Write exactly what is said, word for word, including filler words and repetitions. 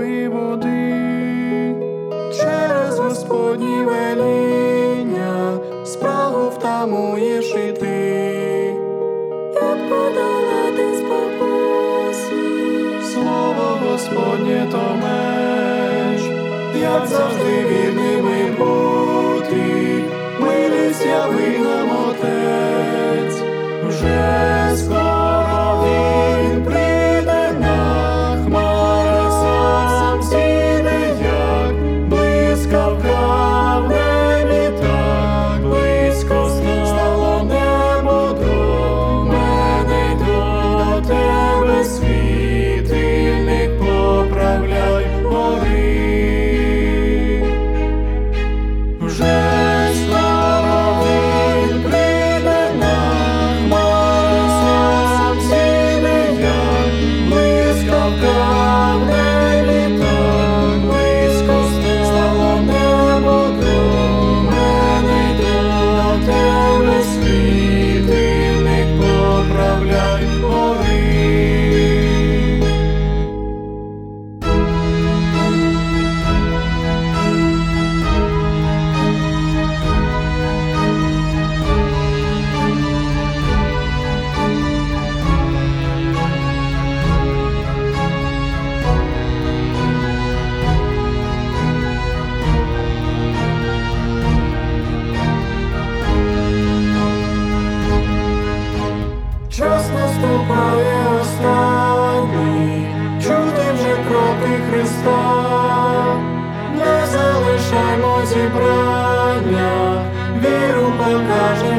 живої води. Через Господні веління спрагу втамуєш і ти. Як подолати спокуси, Слово Господнє то меч, як завжди вірними бути, милість яви нам Отець. Вже скоро Він прийде на хмари, сам зійде, як блискавка в небі, так близько стало небо до мене й до тебе. Світильник поправляй, гори. Вже скоро Він прийде на хмари, сам зійде, як блискавка в небі, так близько стало небо до мене й до тебе. Світильник поправляй, гори. Час наступає останній, чути вже кроки Христа. Не залишаймо зібрання, віру покаже